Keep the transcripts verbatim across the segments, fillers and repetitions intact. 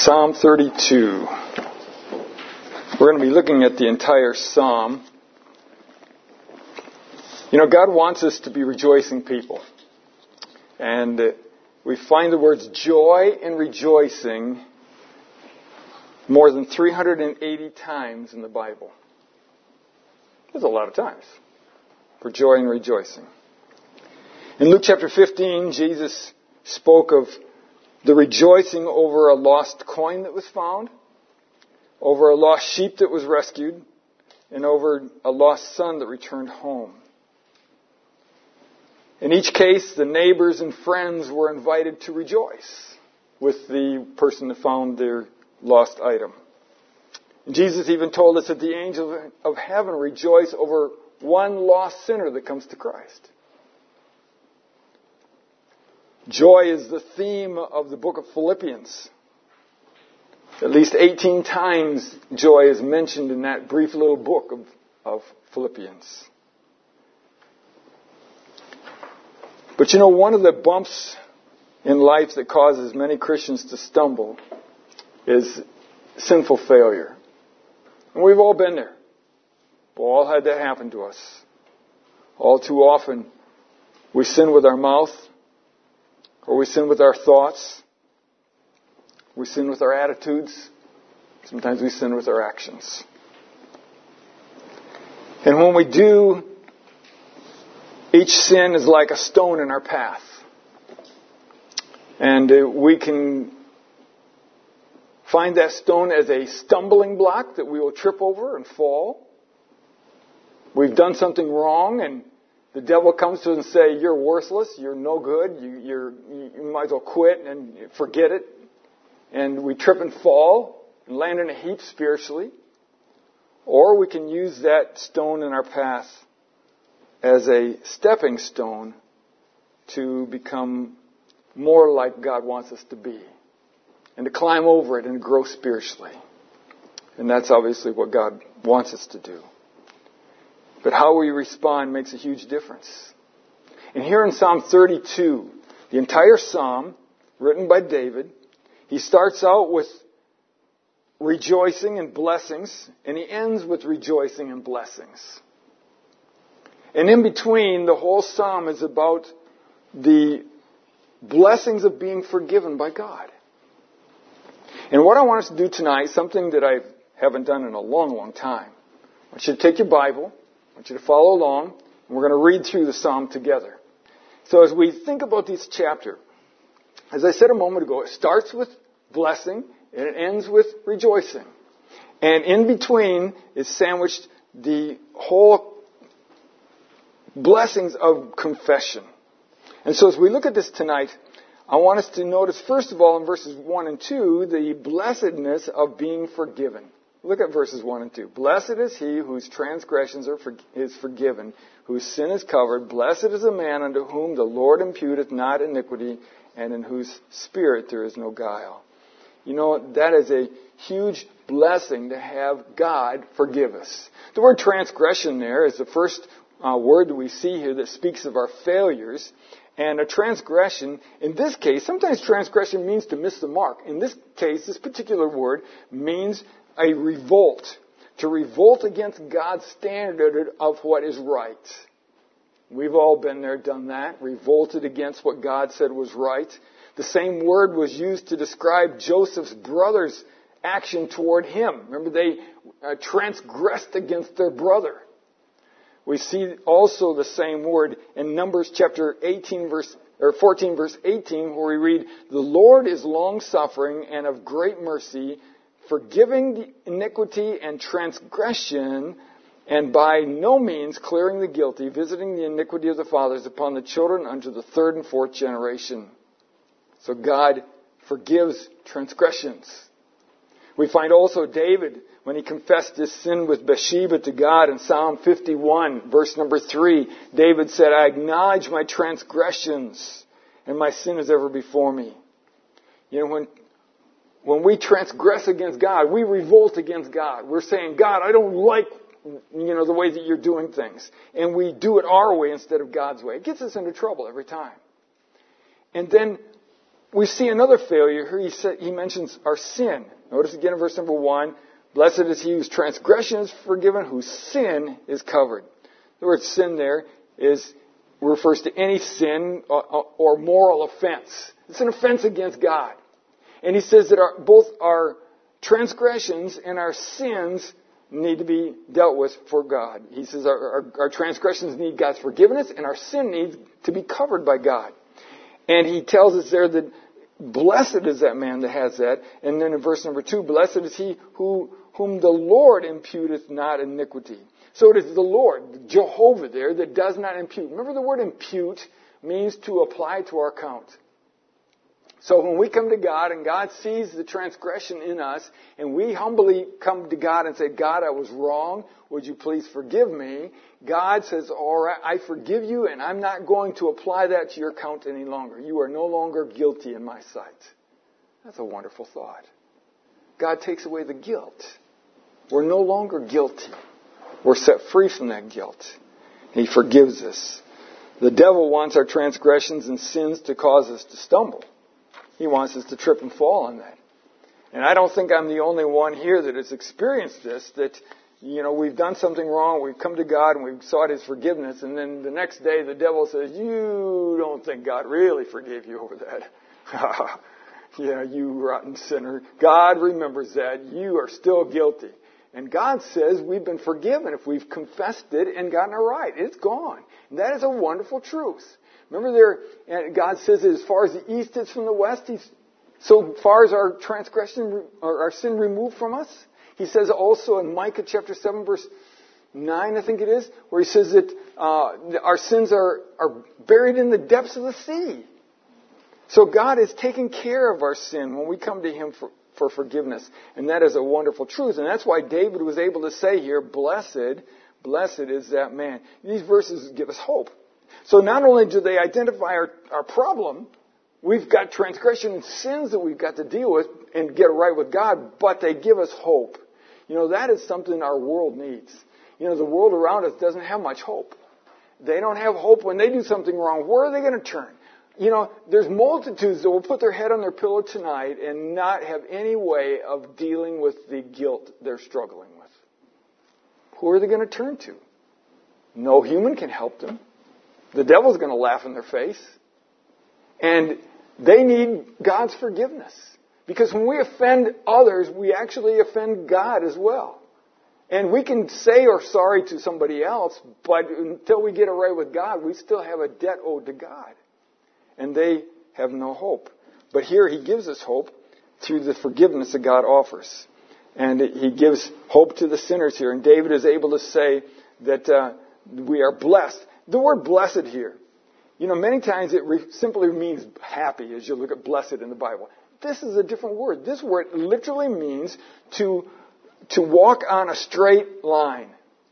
Psalm thirty-two. We're going to be looking at the entire psalm. You know, God wants us to be rejoicing people. And uh, we find the words joy and rejoicing more than three hundred eighty times in the Bible. That's a lot of times for joy and rejoicing. In Luke chapter fifteen, Jesus spoke of the rejoicing over a lost coin that was found, over a lost sheep that was rescued, and over a lost son that returned home. In each case, the neighbors and friends were invited to rejoice with the person that found their lost item. And Jesus even told us that the angels of heaven rejoice over one lost sinner that comes to Christ. Joy is the theme of the book of Philippians. At least eighteen times joy is mentioned in that brief little book of, of Philippians. But you know, one of the bumps in life that causes many Christians to stumble is sinful failure. And we've all been there. We've all had that happen to us. All too often, we sin with our mouth, or we sin with our thoughts. We sin with our attitudes. Sometimes we sin with our actions. And when we do, each sin is like a stone in our path. And uh, we can find that stone as a stumbling block that we will trip over and fall. We've done something wrong, and the devil comes to us and say, you're worthless, you're no good, you, you're, you might as well quit and forget it. And we trip and fall and land in a heap spiritually. Or we can use that stone in our path as a stepping stone to become more like God wants us to be. And to climb over it and grow spiritually. And that's obviously what God wants us to do. But how we respond makes a huge difference. And here in Psalm thirty-two, the entire psalm, written by David, he starts out with rejoicing and blessings, and he ends with rejoicing and blessings. And in between, the whole psalm is about the blessings of being forgiven by God. And what I want us to do tonight, something that I haven't done in a long, long time. I want you to take your Bible. I want you to follow along. And we're going to read through the psalm together. So as we think about this chapter, as I said a moment ago, it starts with blessing and it ends with rejoicing. And in between is sandwiched the whole blessings of confession. And so as we look at this tonight, I want us to notice, first of all, in verses one and two, the blessedness of being forgiven. Look at verses one and two. Blessed is he whose transgressions are for, is forgiven, whose sin is covered. Blessed is the man unto whom the Lord imputeth not iniquity, and in whose spirit there is no guile. You know, that is a huge blessing to have God forgive us. The word transgression there is the first uh, word that we see here that speaks of our failures. And a transgression, in this case, sometimes transgression means to miss the mark. In this case, this particular word means a revolt. To revolt against God's standard of what is right. We've all been there, done that. Revolted against what God said was right. The same word was used to describe Joseph's brothers' action toward him. Remember, they uh, transgressed against their brother. We see also the same word in Numbers chapter eighteen, verse or fourteen, verse eighteen, where we read, "The Lord is long-suffering and of great mercy, forgiving the iniquity and transgression, and by no means clearing the guilty, visiting the iniquity of the fathers upon the children unto the third and fourth generation." So God forgives transgressions. We find also David, when he confessed his sin with Bathsheba to God in Psalm fifty-one, verse number three, David said, "I acknowledge my transgressions, and my sin is ever before me." You know, when when we transgress against God, we revolt against God. We're saying, God, I don't like, you know, the way that you're doing things. And we do it our way instead of God's way. It gets us into trouble every time. And then we see another failure here. He, said, he mentions our sin. Notice again in verse number one, blessed is he whose transgression is forgiven, whose sin is covered. The word sin there is refers to any sin or, or moral offense. It's an offense against God. And he says that our, both our transgressions and our sins need to be dealt with for God. He says our, our, our transgressions need God's forgiveness and our sin needs to be covered by God. And he tells us there that blessed is that man that has that. And then in verse number two, blessed is he who whom the Lord imputeth not iniquity. So it is the Lord, Jehovah there, that does not impute. Remember the word impute means to apply to our account. So when we come to God and God sees the transgression in us and we humbly come to God and say, God, I was wrong. Would you please forgive me? God says, all right, I forgive you and I'm not going to apply that to your account any longer. You are no longer guilty in my sight. That's a wonderful thought. God takes away the guilt. We're no longer guilty. We're set free from that guilt. He forgives us. The devil wants our transgressions and sins to cause us to stumble. He wants us to trip and fall on that. And I don't think I'm the only one here that has experienced this, that, you know, we've done something wrong, we've come to God and we've sought His forgiveness, and then the next day the devil says, you don't think God really forgave you over that. Yeah, you rotten sinner. God remembers that. You are still guilty. And God says we've been forgiven if we've confessed it and gotten it right. It's gone. And that is a wonderful truth. Remember there, God says that as far as the east is from the west, He's, so far as our transgression or our sin removed from us. He says also in Micah chapter seven verse nine, I think it is, where He says that uh, our sins are, are buried in the depths of the sea. So God is taking care of our sin when we come to Him for, for forgiveness. And that is a wonderful truth. And that's why David was able to say here, blessed, blessed is that man. These verses give us hope. So not only do they identify our, our problem, we've got transgression and sins that we've got to deal with and get right with God, but they give us hope. You know, that is something our world needs. You know, the world around us doesn't have much hope. They don't have hope when they do something wrong. Where are they going to turn? You know, there's multitudes that will put their head on their pillow tonight and not have any way of dealing with the guilt they're struggling with. Who are they going to turn to? No human can help them. The devil's going to laugh in their face. And they need God's forgiveness. Because when we offend others, we actually offend God as well. And we can say we're sorry to somebody else, but until we get it right with God, we still have a debt owed to God. And they have no hope. But here He gives us hope through the forgiveness that God offers. And He gives hope to the sinners here. And David is able to say that uh, we are blessed. The word blessed here, you know, many times it re- simply means happy as you look at blessed in the Bible. This is a different word. This word literally means to, to walk on a straight line.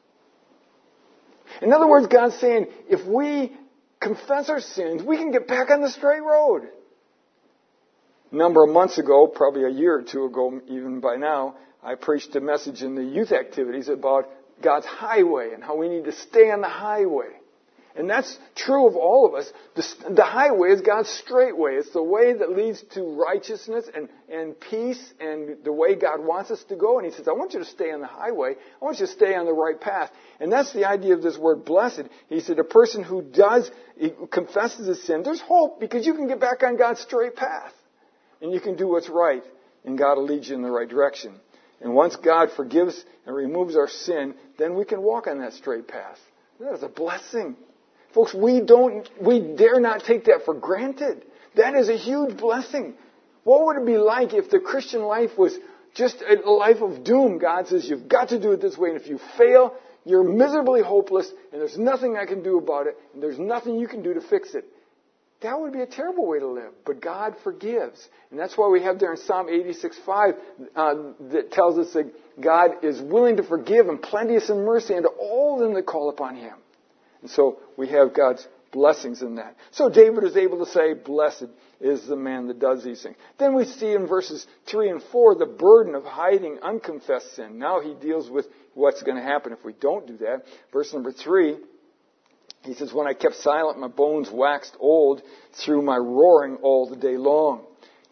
In other words, God's saying, if we confess our sins, we can get back on the straight road. A number of months ago, probably a year or two ago, even by now, I preached a message in the youth activities about God's highway and how we need to stay on the highway. And that's true of all of us. The, the highway is God's straight way. It's the way that leads to righteousness and, and peace and the way God wants us to go. And He says, I want you to stay on the highway. I want you to stay on the right path. And that's the idea of this word blessed. He said a person who does, he confesses his sin, there's hope because you can get back on God's straight path. And you can do what's right. And God will lead you in the right direction. And once God forgives and removes our sin, then we can walk on that straight path. That is a blessing. Folks, we don't, we dare not take that for granted. That is a huge blessing. What would it be like if the Christian life was just a life of doom? God says, you've got to do it this way, and if you fail, you're miserably hopeless, and there's nothing I can do about it, and there's nothing you can do to fix it. That would be a terrible way to live. But God forgives. And that's why we have there in Psalm eighty-six five uh, that tells us that God is willing to forgive and plenteous in mercy unto all them that call upon Him. And so we have God's blessings in that. So David is able to say, blessed is the man that does these things. Then we see in verses three and four the burden of hiding unconfessed sin. Now he deals with what's going to happen if we don't do that. Verse number three, he says, when I kept silent, my bones waxed old through my roaring all the day long.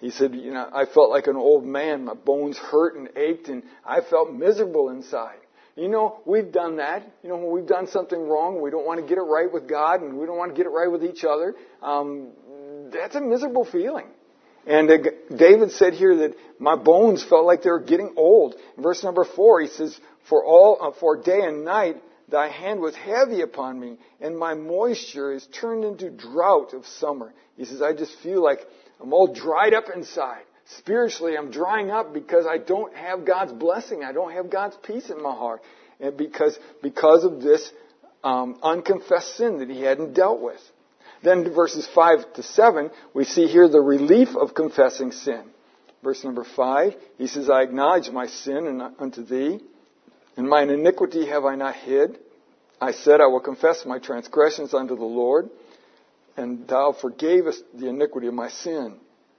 He said, you know, I felt like an old man. My bones hurt and ached, and I felt miserable inside. You know, we've done that. You know, when we've done something wrong, we don't want to get it right with God, and we don't want to get it right with each other. Um, that's a miserable feeling. And uh, David said here that my bones felt like they were getting old. In verse number four, he says, For all, uh, for day and night, thy hand was heavy upon me, and my moisture is turned into drought of summer. He says, I just feel like I'm all dried up inside. Spiritually, I'm drying up because I don't have God's blessing. I don't have God's peace in my heart. And because, because of this um, unconfessed sin that he hadn't dealt with. Then verses five to seven, we see here the relief of confessing sin. Verse number five, he says, I acknowledge my sin unto thee, and mine iniquity have I not hid. I said, I will confess my transgressions unto the Lord, and thou forgavest the iniquity of my sin.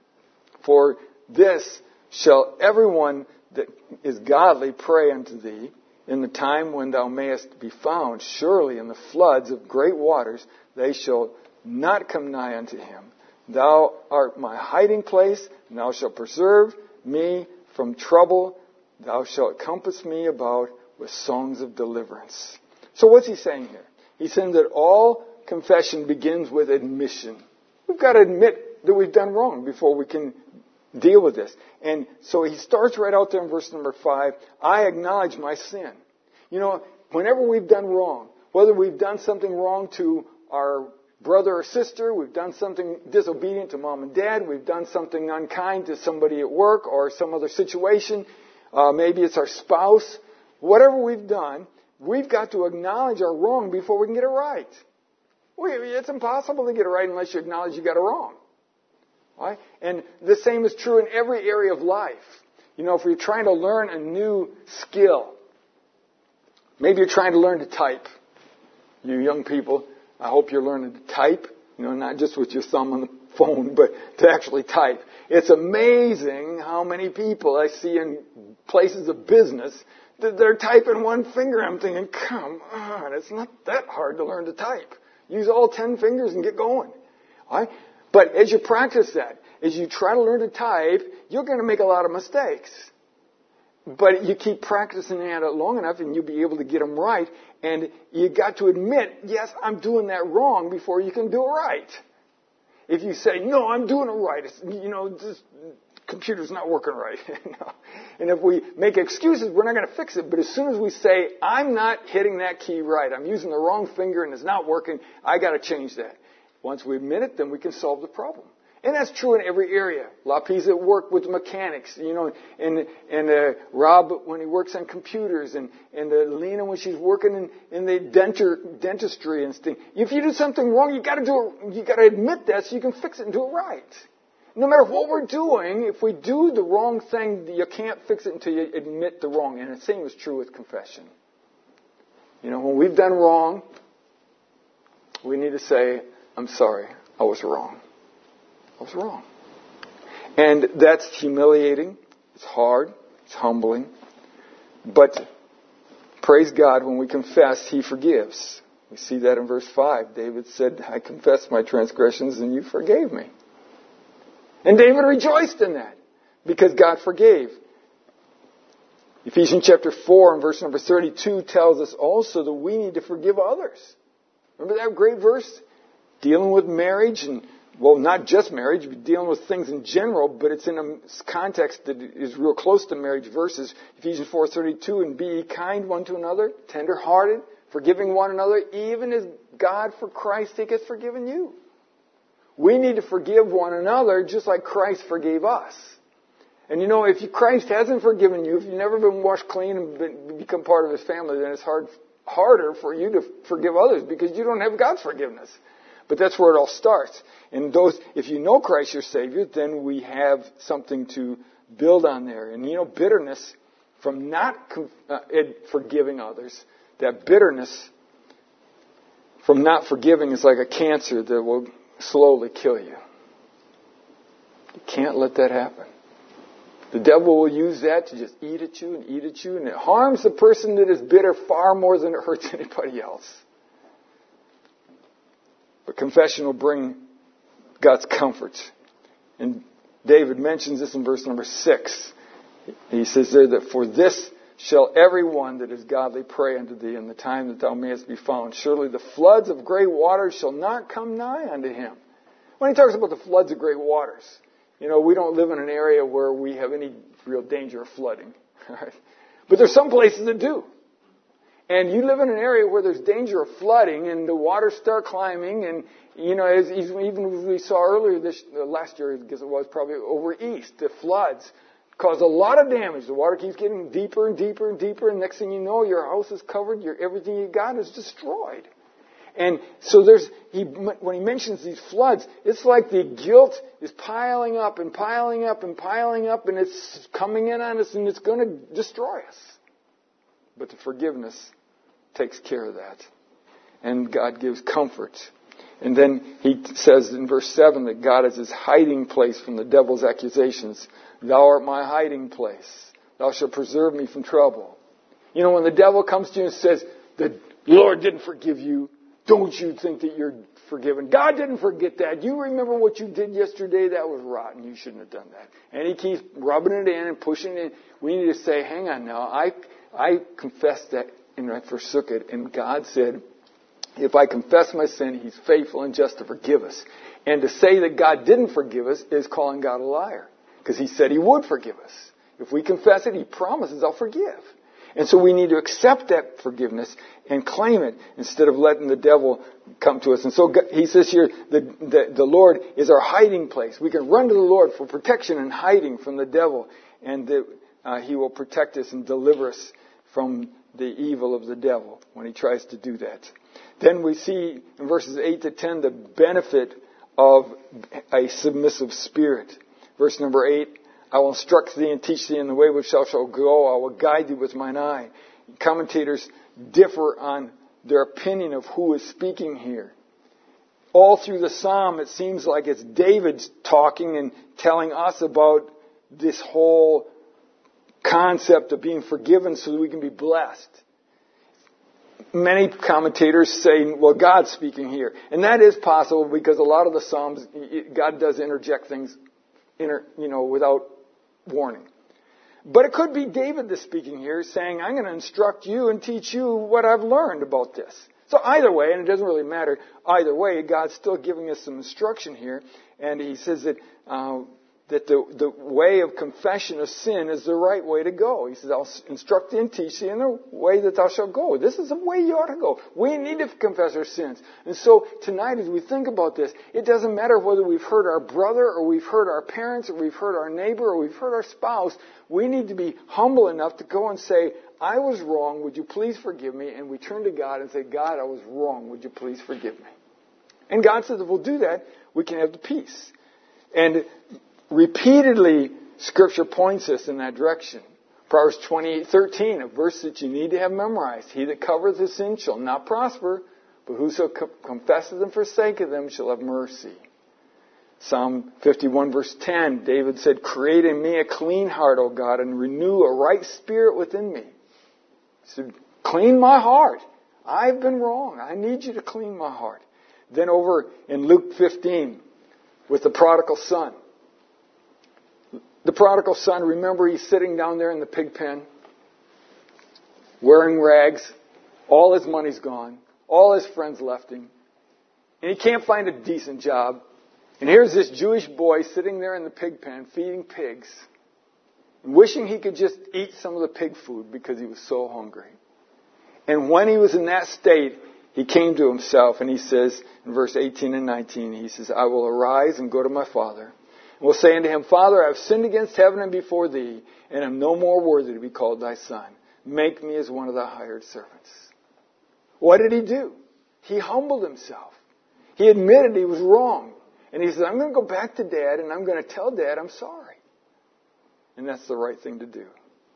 For this shall everyone that is godly pray unto thee in the time when thou mayest be found. Surely in the floods of great waters they shall not come nigh unto him. Thou art my hiding place, and thou shalt preserve me from trouble. Thou shalt compass me about with songs of deliverance. So what's he saying here? He's saying that all confession begins with admission. We've got to admit that we've done wrong before we can deal with this. And so he starts right out there in verse number five, I acknowledge my sin. You know, whenever we've done wrong, whether we've done something wrong to our brother or sister, we've done something disobedient to mom and dad, we've done something unkind to somebody at work or some other situation, uh, maybe it's our spouse, whatever we've done, we've got to acknowledge our wrong before we can get it right. We, it's impossible to get it right unless you acknowledge you got it wrong. Right? And the same is true in every area of life. You know, if you're trying to learn a new skill, maybe you're trying to learn to type. You young people, I hope you're learning to type, you know, not just with your thumb on the phone, but to actually type. It's amazing how many people I see in places of business that they're typing one finger. I'm thinking, come on, it's not that hard to learn to type. Use all ten fingers and get going. All right? But as you practice that, as you try to learn to type, you're going to make a lot of mistakes. But you keep practicing at it long enough and you'll be able to get them right. And you got to admit, yes, I'm doing that wrong before you can do it right. If you say, no, I'm doing it right, it's, you know, this computer's not working right. No. And if we make excuses, we're not going to fix it. But as soon as we say, I'm not hitting that key right, I'm using the wrong finger and it's not working, I got to change that. Once we admit it, then we can solve the problem. And that's true in every area. Lapis at work with mechanics, you know, and and uh, Rob when he works on computers, and and uh, Lena when she's working in, in the denture, dentistry and things. If you do something wrong, you got to do it. You got to admit that so you can fix it and do it right. No matter what we're doing, if we do the wrong thing, you can't fix it until you admit the wrong. And the same is true with confession. You know, when we've done wrong, we need to say, I'm sorry, I was wrong. I was wrong. And that's humiliating. It's hard. It's humbling. But praise God, when we confess, He forgives. We see that in verse five. David said, I confessed my transgressions and you forgave me. And David rejoiced in that because God forgave. Ephesians chapter four and verse number thirty-two tells us also that we need to forgive others. Remember that great verse? Dealing with marriage and, well, not just marriage, but dealing with things in general, but it's in a context that is real close to marriage verses. Ephesians four thirty-two, and be ye kind one to another, tender-hearted, forgiving one another, even as God for Christ's sake has forgiven you. We need to forgive one another just like Christ forgave us. And you know, if you, Christ hasn't forgiven you, if you've never been washed clean and been, become part of His family, then it's hard, harder for you to forgive others because you don't have God's forgiveness. But that's where it all starts. And those, if you know Christ your Savior, then we have something to build on there. And you know, bitterness from not uh, forgiving others, that bitterness from not forgiving is like a cancer that will slowly kill you. You can't let that happen. The devil will use that to just eat at you and eat at you, and it harms the person that is bitter far more than it hurts anybody else. But confession will bring God's comfort. And David mentions this in verse number six. He says there that for this shall every one that is godly pray unto thee in the time that thou mayest be found. Surely the floods of great waters shall not come nigh unto him. When he talks about the floods of great waters, you know, we don't live in an area where we have any real danger of flooding. Right? But there's some places that do. And you live in an area where there's danger of flooding and the waters start climbing. And, you know, as even as we saw earlier this uh, last year, I guess it was probably over east, the floods cause a lot of damage. The water keeps getting deeper and deeper and deeper. And next thing you know, your house is covered. Your everything you got is destroyed. And so there's, he, when he mentions these floods, it's like the guilt is piling up and piling up and piling up, and it's coming in on us and it's going to destroy us. But the forgiveness takes care of that. And God gives comfort. And then he says in verse seven that God is his hiding place from the devil's accusations. Thou art my hiding place. Thou shalt preserve me from trouble. You know, when the devil comes to you and says, the Lord didn't forgive you, don't you think that you're forgiven? God didn't forget that. You remember what you did yesterday? That was rotten. You shouldn't have done that. And he keeps rubbing it in and pushing it in. We need to say, hang on now. I I confessed that and I forsook it. And God said, if I confess my sin, he's faithful and just to forgive us. And to say that God didn't forgive us is calling God a liar. Because he said he would forgive us. If we confess it, he promises I'll forgive. And so we need to accept that forgiveness and claim it instead of letting the devil come to us. And so he says here, the, the, the Lord is our hiding place. We can run to the Lord for protection and hiding from the devil. And that uh, he will protect us and deliver us from the evil of the devil when he tries to do that. Then we see in verses eight to ten the benefit of a submissive spirit. Verse number eight, I will instruct thee and teach thee in the way which thou shalt go. I will guide thee with mine eye. Commentators differ on their opinion of who is speaking here. All through the psalm, it seems like it's David talking and telling us about this whole concept of being forgiven so that we can be blessed. Many commentators say, well, God's speaking here. And that is possible because a lot of the psalms, God does interject things, inter, you know, without warning. But it could be David that's speaking here saying, I'm going to instruct you and teach you what I've learned about this. So either way, and it doesn't really matter, either way, God's still giving us some instruction here. And he says that uh, that the, the way of confession of sin is the right way to go. He says, I'll instruct thee and teach thee in the way that thou shalt go. This is the way you ought to go. We need to confess our sins. And so tonight as we think about this, it doesn't matter whether we've hurt our brother or we've hurt our parents or we've hurt our neighbor or we've hurt our spouse. We need to be humble enough to go and say, I was wrong. Would you please forgive me? And we turn to God and say, God, I was wrong. Would you please forgive me? And God says if we'll do that, we can have the peace. And repeatedly, Scripture points us in that direction. Proverbs twenty-eight thirteen, a verse that you need to have memorized. He that covereth his sin shall not prosper, but whoso co- confesseth and forsaketh them shall have mercy. Psalm fifty-one verse ten, David said, create in me a clean heart, O God, and renew a right spirit within me. He said, clean my heart. I've been wrong. I need you to clean my heart. Then over in Luke fifteen, with the prodigal son. The prodigal son, remember, he's sitting down there in the pig pen, wearing rags. All his money's gone. All his friends left him. And he can't find a decent job. And here's this Jewish boy sitting there in the pig pen, feeding pigs, and wishing he could just eat some of the pig food because he was so hungry. And when he was in that state, he came to himself and he says, in verse eighteen and nineteen, he says, I will arise and go to my father. And will say unto him, Father, I have sinned against heaven and before thee, and am no more worthy to be called thy son. Make me as one of thy hired servants. What did he do? He humbled himself. He admitted he was wrong. And he said, I'm going to go back to Dad and I'm going to tell Dad I'm sorry. And that's the right thing to do.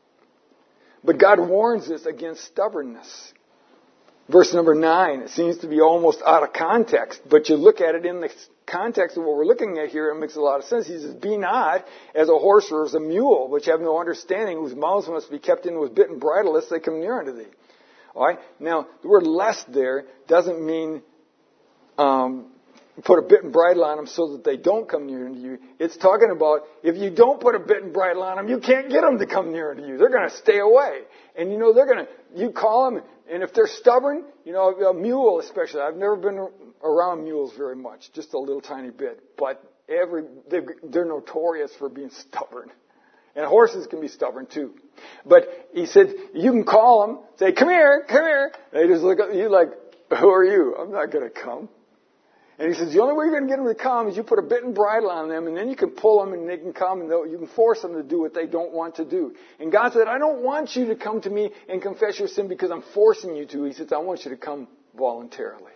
But God warns us against stubbornness. Verse number nine, it seems to be almost out of context, but you look at it in the context of what we're looking at here, it makes a lot of sense. He says, be not as a horse or as a mule, which have no understanding, whose mouths must be kept in with bit and bridle, lest they come near unto thee. All right? Now, the word lest there doesn't mean um, put a bit and bridle on them so that they don't come near to you. It's talking about if you don't put a bit and bridle on them, you can't get them to come near to you. They're going to stay away. And you know, they're going to, you call them, and if they're stubborn, you know, a mule especially. I've never been around mules very much, just a little tiny bit. But every, they're, they're notorious for being stubborn. And horses can be stubborn too. But he said, you can call them, say, come here, come here. They just look at you like, who are you? I'm not going to come. And he says, the only way you're going to get them to come is you put a bit and bridle on them, and then you can pull them and they can come, and you can force them to do what they don't want to do. And God said, I don't want you to come to me and confess your sin because I'm forcing you to. He says, I want you to come voluntarily.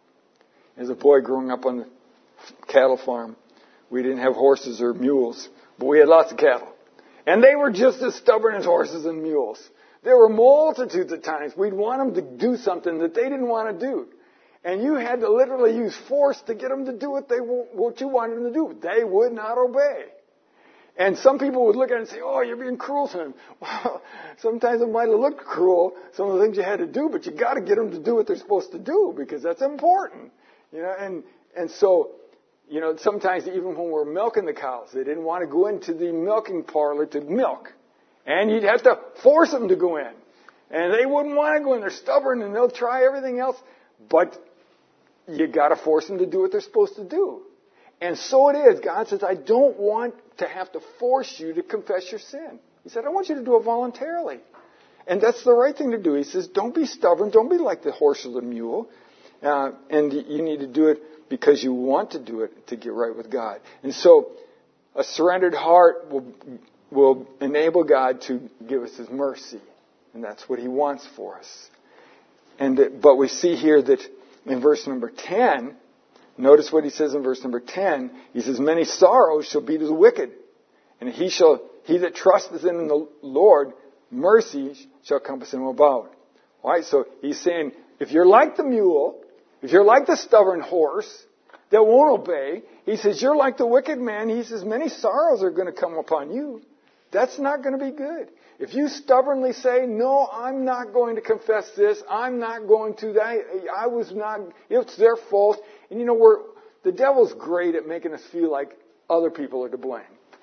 As a boy growing up on the cattle farm, we didn't have horses or mules, but we had lots of cattle. And they were just as stubborn as horses and mules. There were multitudes of times we'd want them to do something that they didn't want to do. And you had to literally use force to get them to do what they what you wanted them to do. They would not obey. And some people would look at it and say, oh, you're being cruel to them. Well, sometimes it might have looked cruel, some of the things you had to do, but you got to get them to do what they're supposed to do because that's important. You know, and, and so, you know, sometimes even when we're milking the cows, they didn't want to go into the milking parlor to milk. And you'd have to force them to go in. And they wouldn't want to go in. They're stubborn and they'll try everything else. But you got to force them to do what they're supposed to do. And so it is. God says, I don't want to have to force you to confess your sin. He said, I want you to do it voluntarily. And that's the right thing to do. He says, don't be stubborn. Don't be like the horse or the mule. Uh, and you need to do it because you want to do it to get right with God. And so a surrendered heart will, will enable God to give us His mercy. And that's what He wants for us. And but we see here that in verse number ten, notice what he says in verse number ten. He says, many sorrows shall be to the wicked, and he shall he that trusteth in the Lord, mercy shall compass him about. All right, so he's saying, if you're like the mule, if you're like the stubborn horse that won't obey, he says, you're like the wicked man. He says, many sorrows are going to come upon you. That's not going to be good. If you stubbornly say, no, I'm not going to confess this, I'm not going to, that, I was not, it's their fault. And you know, we're, the devil's great at making us feel like other people are to blame.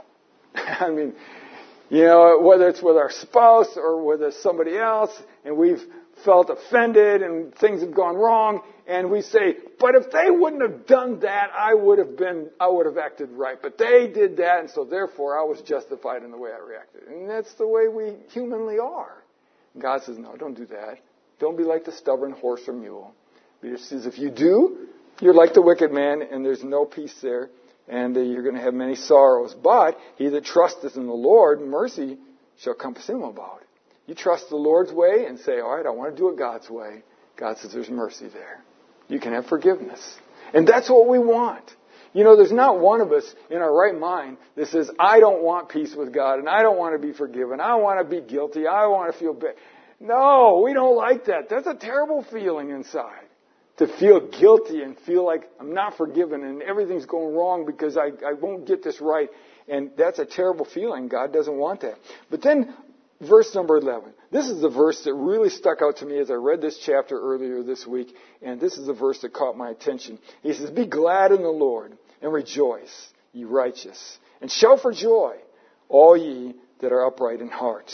I mean, you know, whether it's with our spouse or with somebody else, and we've felt offended and things have gone wrong, and we say, but if they wouldn't have done that, I would have been, I would have acted right. But they did that, and so therefore I was justified in the way I reacted. And that's the way we humanly are. And God says, no, don't do that. Don't be like the stubborn horse or mule. He says, if you do, you're like the wicked man, and there's no peace there, and uh, you're going to have many sorrows. But he that trusteth in the Lord, mercy shall compass him about. You trust the Lord's way and say, all right, I want to do it God's way. God says there's mercy there. You can have forgiveness. And that's what we want. You know, there's not one of us in our right mind that says, I don't want peace with God, and I don't want to be forgiven. I want to be guilty. I want to feel bad. No, we don't like that. That's a terrible feeling inside. To feel guilty and feel like I'm not forgiven and everything's going wrong because I, I won't get this right. And that's a terrible feeling. God doesn't want that. But then verse number eleven. This is the verse that really stuck out to me as I read this chapter earlier this week. And this is the verse that caught my attention. He says, be glad in the Lord and rejoice, ye righteous. And shout for joy, all ye that are upright in heart.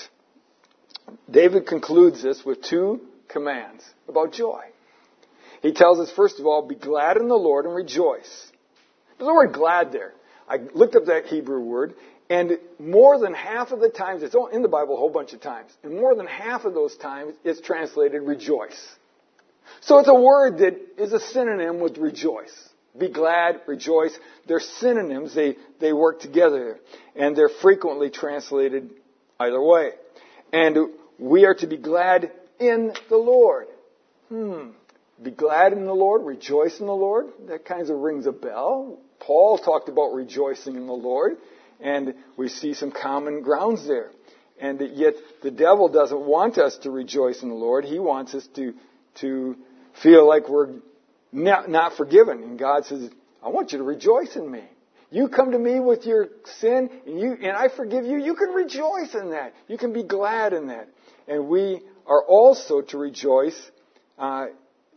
David concludes this with two commands about joy. He tells us, first of all, be glad in the Lord and rejoice. There's the word glad there. I looked up that Hebrew word, and more than half of the times, it's in the Bible a whole bunch of times, and more than half of those times, it's translated rejoice. So it's a word that is a synonym with rejoice. Be glad, rejoice. They're synonyms. They, they work together, and they're frequently translated either way. And we are to be glad in the Lord. Hmm. Be glad in the Lord, rejoice in the Lord. That kind of rings a bell. Paul talked about rejoicing in the Lord, and we see some common grounds there. And yet the devil doesn't want us to rejoice in the Lord. He wants us to, to feel like we're not, not forgiven. And God says, I want you to rejoice in me. You come to me with your sin, and you and I forgive you. You can rejoice in that. You can be glad in that. And we are also to rejoice uh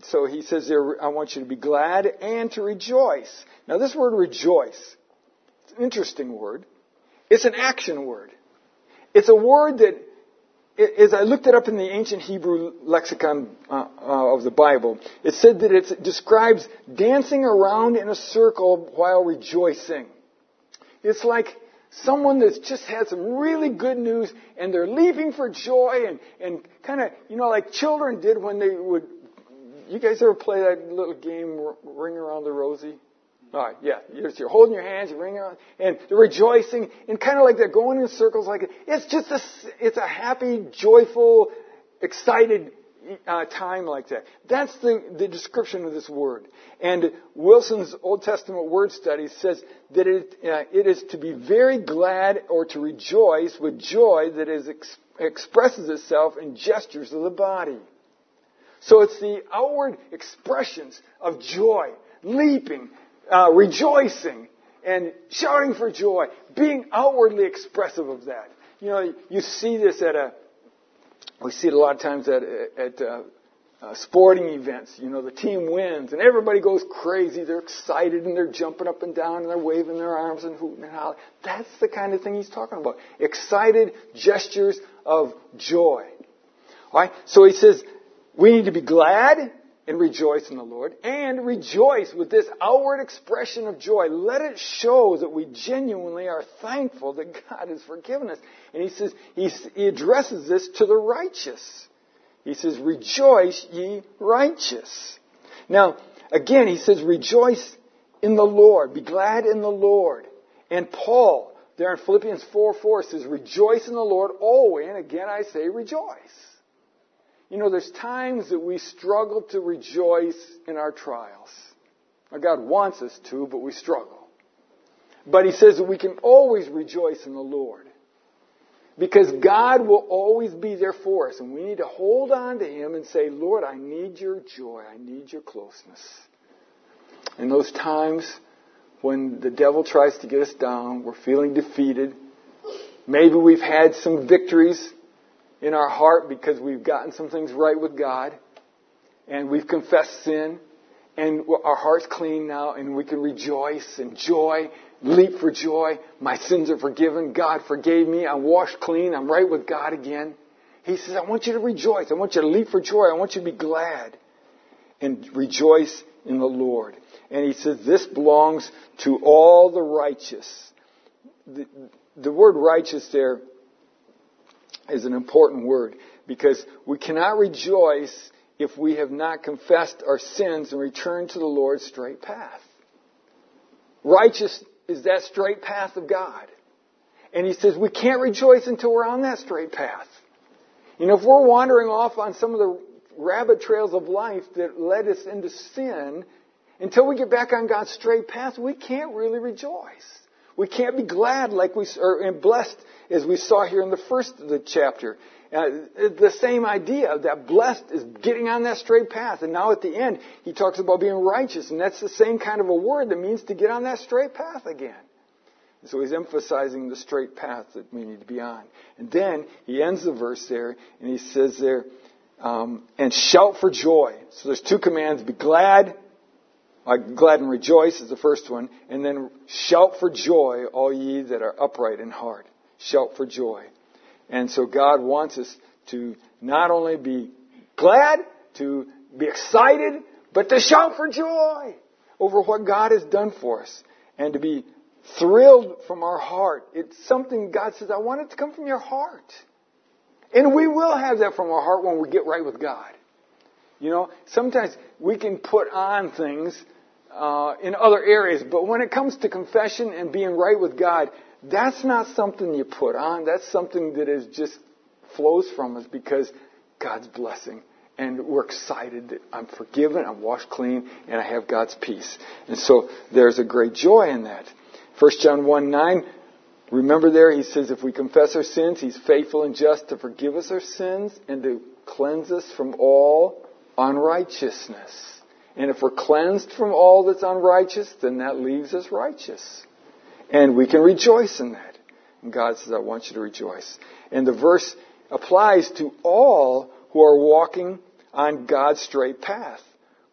so he says there, I want you to be glad and to rejoice. Now this word rejoice, it's an interesting word. It's an action word. It's a word that, as I looked it up in the ancient Hebrew lexicon uh, uh, of the Bible, it said that it describes dancing around in a circle while rejoicing. It's like someone that's just had some really good news and they're leaping for joy and, and kind of, you know, like children did when they would, you guys ever play that little game, Ring Around the Rosie? All right, yeah, you're, you're holding your hands, you're ringing around, and they're rejoicing, and kind of like they're going in circles like it. It's just a, it's a happy, joyful, excited uh, time like that. That's the, the description of this word. And Wilson's Old Testament word study says that it, uh, it is to be very glad or to rejoice with joy that is ex- expresses itself in gestures of the body. So it's the outward expressions of joy, leaping, Uh, rejoicing and shouting for joy, being outwardly expressive of that. You know, you see this at a, we see it a lot of times at, at uh, uh, sporting events. You know, the team wins and everybody goes crazy. They're excited and they're jumping up and down and they're waving their arms and hooting and hollering. That's the kind of thing he's talking about. Excited gestures of joy. All right? So he says, we need to be glad and rejoice in the Lord, and rejoice with this outward expression of joy. Let it show that we genuinely are thankful that God has forgiven us. And he says, he, he addresses this to the righteous. He says, rejoice ye righteous. Now, again, he says, rejoice in the Lord. Be glad in the Lord. And Paul, there in Philippians four four, says, rejoice in the Lord always. And again, I say, rejoice. You know, there's times that we struggle to rejoice in our trials. Now, God wants us to, but we struggle. But he says that we can always rejoice in the Lord. Because God will always be there for us. And we need to hold on to him and say, Lord, I need your joy. I need your closeness. In those times when the devil tries to get us down, we're feeling defeated. Maybe we've had some victories in our heart because we've gotten some things right with God and we've confessed sin and our heart's clean now and we can rejoice and joy, leap for joy. My sins are forgiven. God forgave me. I'm washed clean. I'm right with God again. He says, I want you to rejoice. I want you to leap for joy. I want you to be glad and rejoice in the Lord. And he says, this belongs to all the righteous. The, the word righteous there is an important word because we cannot rejoice if we have not confessed our sins and returned to the Lord's straight path. Righteous is that straight path of God. And he says we can't rejoice until we're on that straight path. You know, if we're wandering off on some of the rabbit trails of life that led us into sin, until we get back on God's straight path, we can't really rejoice. We can't be glad like we or and blessed as we saw here in the first of the chapter. Uh, the same idea that blessed is getting on that straight path. And now at the end, he talks about being righteous. And that's the same kind of a word that means to get on that straight path again. And so he's emphasizing the straight path that we need to be on. And then he ends the verse there and he says there, um, and shout for joy. So there's two commands. Be glad. Uh, glad and rejoice is the first one. And then shout for joy, all ye that are upright in heart. Shout for joy. And so God wants us to not only be glad, to be excited, but to shout for joy over what God has done for us. And to be thrilled from our heart. It's something God says, I want it to come from your heart. And we will have that from our heart when we get right with God. You know, sometimes we can put on things uh, in other areas, but when it comes to confession and being right with God, that's not something you put on. That's something that is just flows from us because God's blessing. And we're excited that I'm forgiven, I'm washed clean, and I have God's peace. And so there's a great joy in that. First John one nine, remember there, he says, if we confess our sins, he's faithful and just to forgive us our sins and to cleanse us from all unrighteousness. And if we're cleansed from all that's unrighteous, then that leaves us righteous. And we can rejoice in that. And God says, I want you to rejoice. And the verse applies to all who are walking on God's straight path.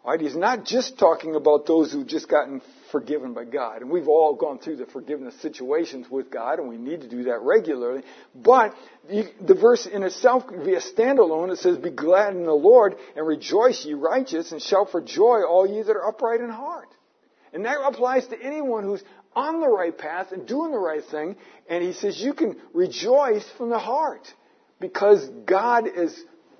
Right? He's not just talking about those who've just gotten forgiven by God. And we've all gone through the forgiveness situations with God, and we need to do that regularly. But you, the verse in itself can be a standalone. It says, be glad in the Lord, and rejoice, ye righteous, and shout for joy, all ye that are upright in heart. And that applies to anyone who's on the right path and doing the right thing. And he says you can rejoice from the heart because God is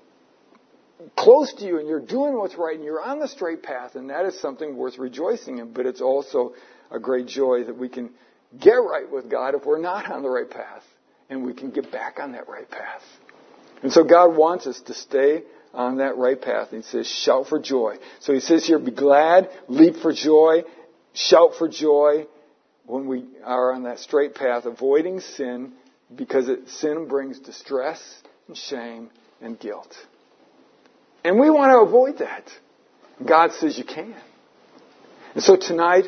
close to you and you're doing what's right and you're on the straight path, and that is something worth rejoicing in. But it's also a great joy that we can get right with God if we're not on the right path, and we can get back on that right path. And so God wants us to stay on that right path. He says, shout for joy. So he says here, be glad, leap for joy, shout for joy when we are on that straight path, avoiding sin, because it, sin brings distress and shame and guilt. And we want to avoid that. God says you can. And so tonight,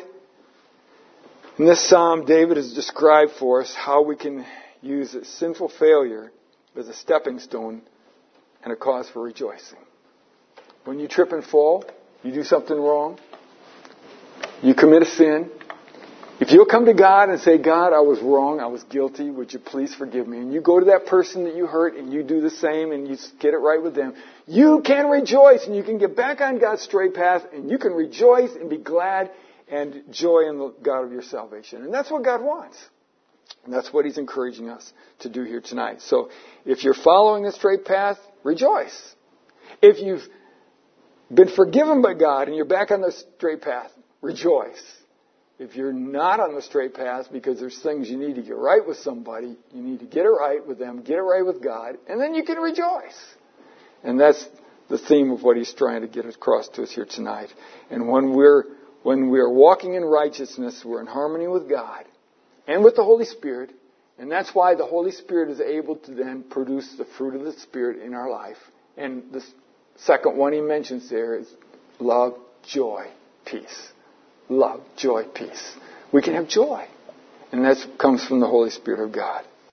in this psalm, David has described for us how we can use a sinful failure as a stepping stone and a cause for rejoicing. When you trip and fall, you do something wrong, you commit a sin, if you'll come to God and say, God, I was wrong, I was guilty, would you please forgive me? And you go to that person that you hurt and you do the same and you get it right with them, you can rejoice and you can get back on God's straight path and you can rejoice and be glad and joy in the God of your salvation. And that's what God wants. And that's what He's encouraging us to do here tonight. So if you're following the straight path, rejoice. If you've been forgiven by God and you're back on the straight path, rejoice. If you're not on the straight path because there's things you need to get right with somebody, you need to get it right with them, get it right with God, and then you can rejoice. And that's the theme of what He's trying to get across to us here tonight. And when we're when we're walking in righteousness, we're in harmony with God and with the Holy Spirit. And that's why the Holy Spirit is able to then produce the fruit of the Spirit in our life. And the second one He mentions there is love, joy, peace. Love, joy, peace. We can have joy. And that comes from the Holy Spirit of God.